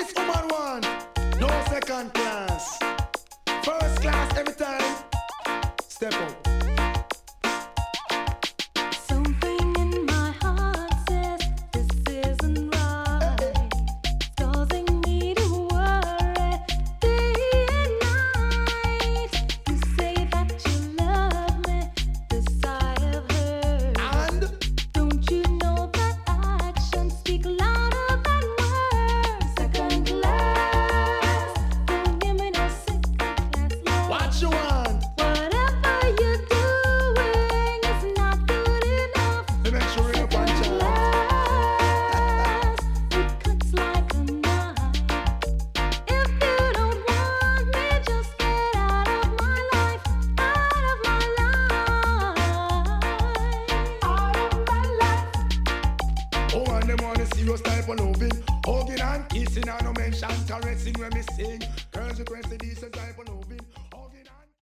this woman want? No second class. First class every time. Step up. Something in my heart says this isn't right. It's causing me to worry day and night. You say that you love me, this I have heard. And Don't you know that actions speak louder than words? Second class, don't give me no second class love. what you want? Whatever you're doing is not good enough. To make sure you punch Second out. class, it cuts like a knife. If you don't want me, just get out of my life, out of my life, out of my life. Oh, and them wanna serious type of loving. Hugging and kissing and no mention caressing when me sing. Girls request a decent type of